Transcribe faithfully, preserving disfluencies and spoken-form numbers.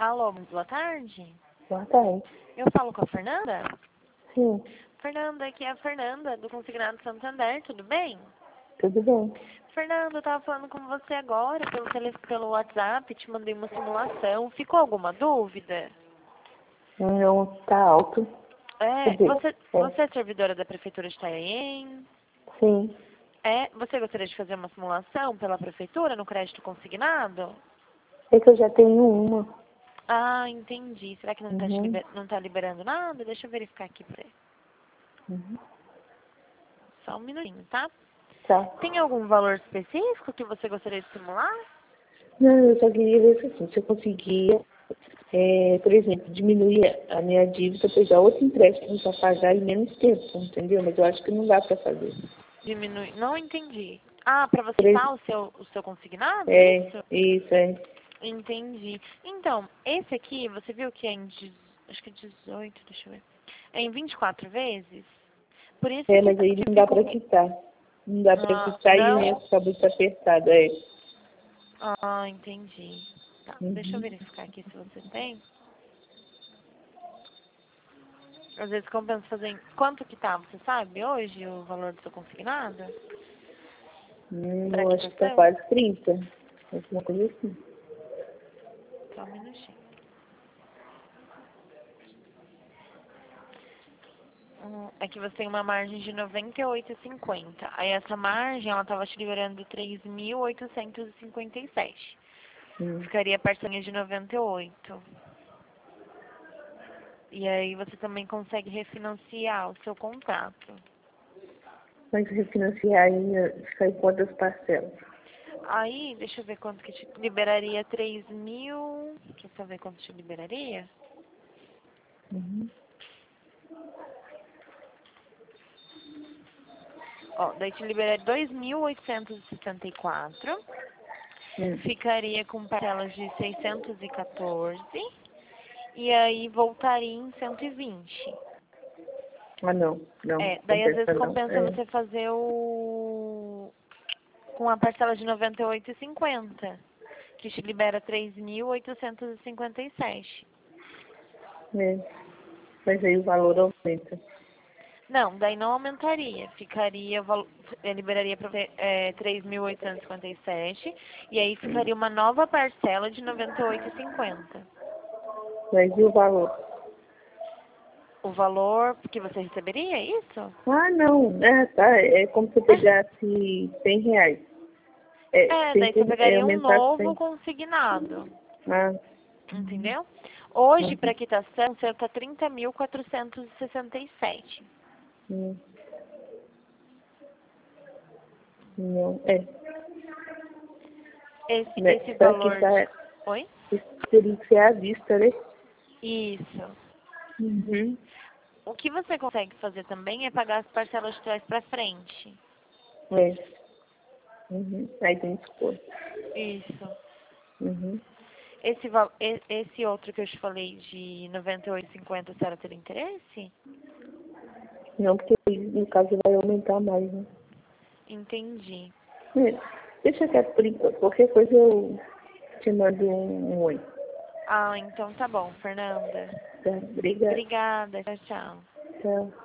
Alô, muito boa tarde. Boa tarde. Eu falo com a Fernanda? Sim, Fernanda, aqui é a Fernanda, do Consignado Santander, tudo bem? tudo bem. Fernanda, eu tava falando com você agora pelo, tele, pelo WhatsApp, te mandei uma simulação. Ficou alguma dúvida? Não tá alto. É, Quer dizer, você, é, você é servidora da Prefeitura de Itanhaém? sim. É, você gostaria de fazer uma simulação pela Prefeitura no crédito consignado? É que eu já tenho uma. Ah, entendi. Será que não está Uhum. liber, não tá liberando nada? Deixa eu verificar aqui pra ele. Uhum. Só um minutinho, tá? Tá. Tem algum valor específico que você gostaria de simular? Não, eu só queria ver se, assim, se eu conseguia, é, por exemplo, diminuir a minha dívida, pegar outro empréstimo para pagar em menos tempo, entendeu? Mas eu acho que não dá para fazer. Diminui. Não entendi. Ah, para você Por quitar exemplo, o seu, o seu consignado, é é, isso? isso, é. Entendi. Então, esse aqui, você viu que é em, dez- acho que dezoito, deixa eu ver. É em vinte e quatro vezes? Por isso É, que, mas aí que não dá fica para um... quitar. Não dá para Ah, quitar e o não? mês fica muito apertado, é. Ah, entendi. Tá, deixa eu Uhum. verificar aqui se você tem. Às vezes compensa fazer... em- Quanto que tá, você sabe, hoje, o valor do seu consignado? Hum, Pra eu acho que tá quitação? quase trinta. Alguma coisa assim. Só um minutinho. Hum, É que você tem uma margem de noventa e oito e cinquenta. Aí essa margem, ela tava te liberando três mil oitocentos e cinquenta e sete. Hum. Ficaria a parcelinha de noventa e oito. E aí você também consegue refinanciar o seu contrato. Mas refinanciar ainda fica em quantas parcelas? Aí, deixa eu ver quanto que te liberaria. Três mil... Deixa eu só ver quanto te liberaria. Uhum. Ó, daí te liberaria dois mil oitocentos e sessenta e quatro. Hum. Ficaria com parcelas de seiscentos e quatorze. E aí voltaria em cento e vinte. Ah, não, não, É, daí às vezes compensa não. compensa É. você fazer o... com a parcela de noventa e oito e cinquenta, que te libera três mil oitocentos e cinquenta e sete. É. Mas aí o valor aumenta. Não, daí não aumentaria. Ficaria, o valo- eh, liberaria para você é, três mil oitocentos e cinquenta e sete e aí ficaria uma nova parcela de noventa e oito e cinquenta. Mas e o valor? O valor que você receberia, é isso? Ah, não. É, tá. É como se eu pegasse cem reais. É, É, tem daí que você é, pegaria um aumentar novo cem. consignado. Ah, Entendeu? Hoje, uhum. para quitação, você está trinta mil quatrocentos e sessenta e sete. Hum. Não, é. Esse, Né? esse Para valor de... quitar, Oi? isso teria que ser à vista, né? Isso. Uhum. O que você consegue fazer também é pagar as parcelas de trás para frente. É. Uhum. Aí tem desconto. Isso. Uhum. Esse, val- e- esse outro que eu te falei de noventa e oito e cinquenta, a senhora teria interesse? Não, porque aí, no caso vai aumentar mais, né? Entendi. É. Deixa quieto por enquanto. Qualquer coisa eu te mando um, um oi. Ah, então tá bom, Fernanda. Tá? Obrigada. Obrigada. Tchau, tchau. Tchau.